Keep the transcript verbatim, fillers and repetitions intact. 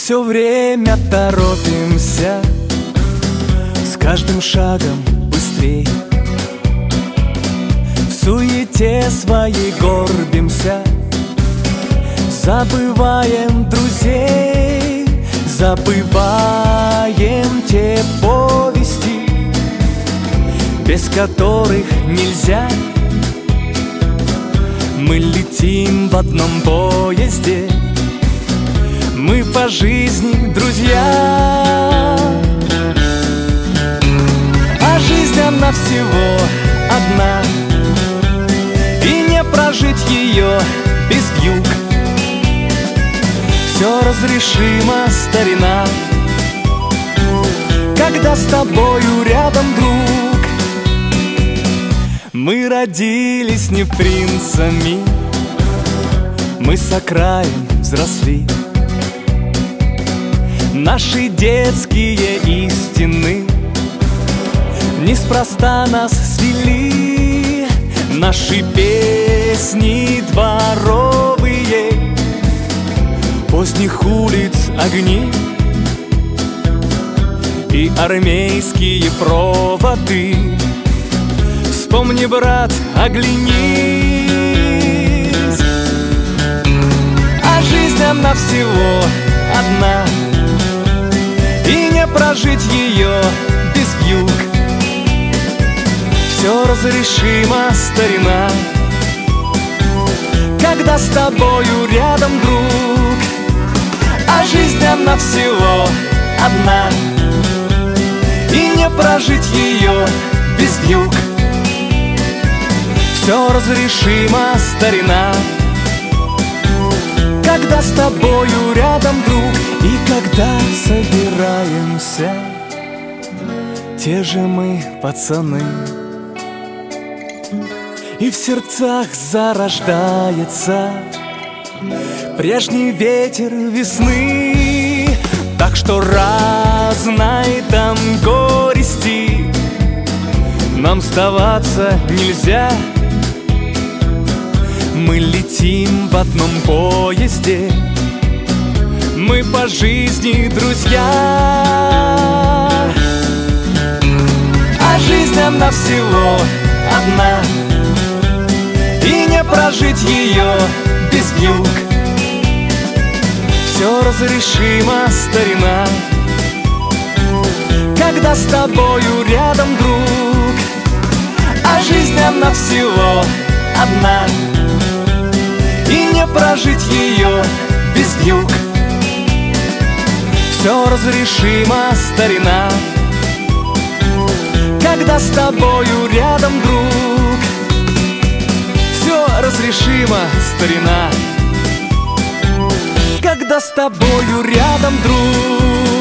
все время торопимся, с каждым шагом быстрей. В суете своей горбимся, забываем друзей, забываем те повести, без которых нельзя. Мы летим в одном поезде, мы по жизни друзья. А жизнь она всего одна, и не прожить ее без вьюг. Все разрешимо, старина, когда с тобою рядом друг. Мы родились не принцами, мы с окраин взросли. Наши детские истины неспроста нас свели. Наши песни дворовые, поздних улиц огни и армейские проводы. Вспомни, брат, оглянись, а жизнь она всего одна, и не прожить ее без вьюг. Все разрешимо, старина, когда с тобою рядом друг. А жизнь она всего одна, и не прожить ее без вьюг. Все разрешимо, старина, когда с тобою рядом друг. И когда собираемся, те же мы пацаны, и в сердцах зарождается прежний ветер весны. Так что разной там горести нам сдаваться нельзя. Мы летим в одном поезде, мы по жизни друзья. А жизнь она всего одна, и не прожить ее без вьюг. Все разрешимо, старина, когда с тобою рядом друг. А жизнь она всего одна, и не прожить ее без вьюг. Все разрешимо, старина, когда с тобою рядом друг. Все разрешимо, старина, когда с тобою рядом друг.